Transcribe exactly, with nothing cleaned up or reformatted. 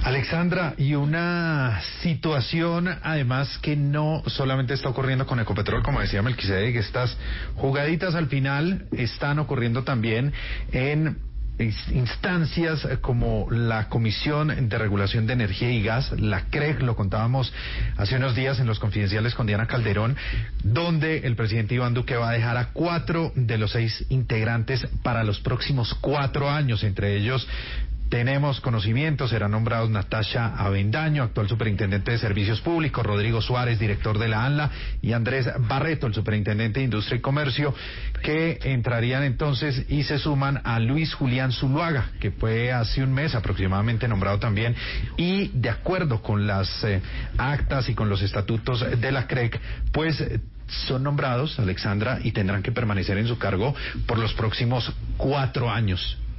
Alexandra, y una situación además que no solamente está ocurriendo con Ecopetrol, como decía Melquisedec, estas jugaditas al final están ocurriendo también en instancias como la Comisión de Regulación de Energía y Gas, la C R E G, lo contábamos hace unos días en Los Confidenciales con Diana Calderón, donde el presidente Iván Duque va a dejar a cuatro de los seis integrantes para los próximos cuatro años, entre ellos tenemos conocimiento, serán nombrados Natasha Avendaño, actual superintendente de Servicios Públicos, Rodrigo Suárez, director de la ANLA, y Andrés Barreto, el superintendente de Industria y Comercio, que entrarían entonces y se suman a Luis Julián Zuluaga, que fue hace un mes aproximadamente nombrado también, y de acuerdo con las eh, actas y con los estatutos de la C R E G, pues son nombrados, Alexandra, y tendrán que permanecer en su cargo por los próximos cuatro años.